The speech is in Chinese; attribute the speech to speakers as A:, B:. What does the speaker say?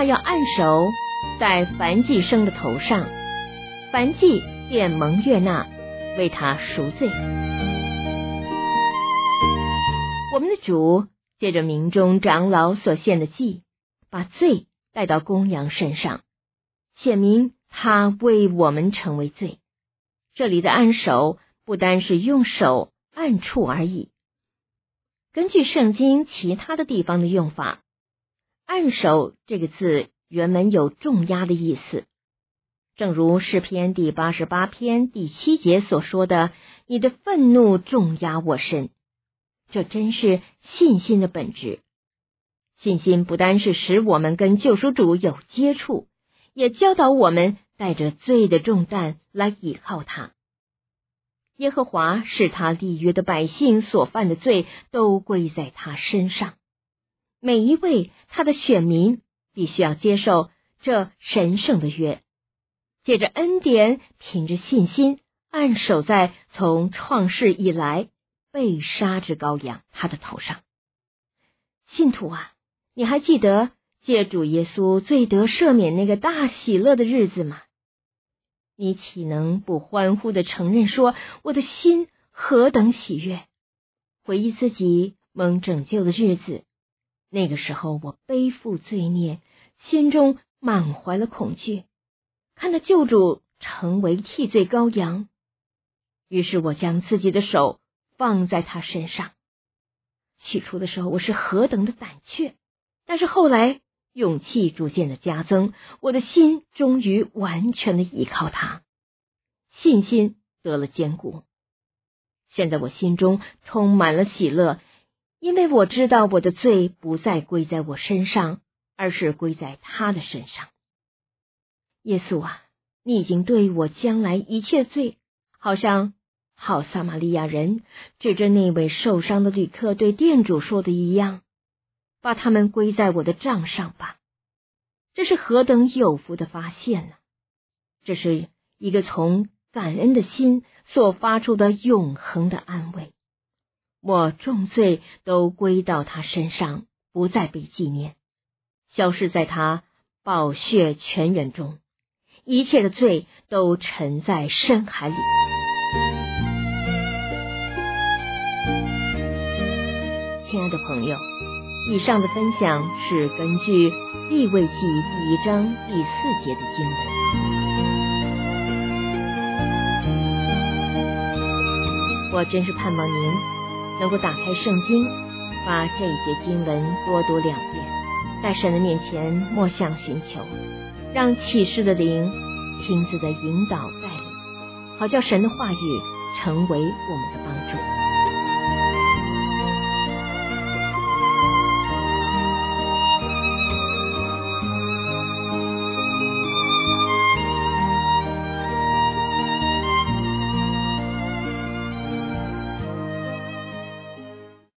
A: 他要按手在燔祭牲的头上，燔祭便蒙悦纳，为他赎罪。我们的主借着民中长老所献的祭，把罪带到公羊身上，显明他为我们成为罪。这里的按手不单是用手按触而已，根据圣经其他的地方的用法，按手这个字原文有重压的意思，正如诗篇第88篇第7节所说的，你的愤怒重压我身。这真是信心的本质。信心不单是使我们跟救赎主有接触，也教导我们带着罪的重担来倚靠他。耶和华使他立约的百姓所犯的罪都归在他身上，每一位他的选民必须要接受这神圣的约，借着恩典，凭着信心按手在从创世以来被杀之羔羊他的头上。信徒啊，你还记得借主耶稣罪得赦免那个大喜乐的日子吗？你岂能不欢呼地承认说，我的心何等喜悦？回忆自己蒙拯救的日子，那个时候我背负罪孽，心中满怀了恐惧，看到救主成为替罪羔羊，于是我将自己的手放在他身上。起初的时候我是何等的胆怯，但是后来勇气逐渐的加增，我的心终于完全的依靠他，信心得了坚固。现在我心中充满了喜乐，因为我知道我的罪不再归在我身上，而是归在他的身上。耶稣啊，你已经对我将来一切罪，好像好撒玛利亚人指着那位受伤的旅客对店主说的一样，把他们归在我的账上吧。这是何等有福的发现呢？这是一个从感恩的心所发出的永恒的安慰。我重罪都归到他身上，不再被纪念，消失在他宝血泉源中，一切的罪都沉在深海里。亲爱的朋友，以上的分享是根据利未记第1章第4节的经文。我真是盼望您能够打开圣经，把这一节经文多读2遍，在神的面前默想寻求，让启示的灵亲自的引导带领，好叫神的话语成为我们的帮助。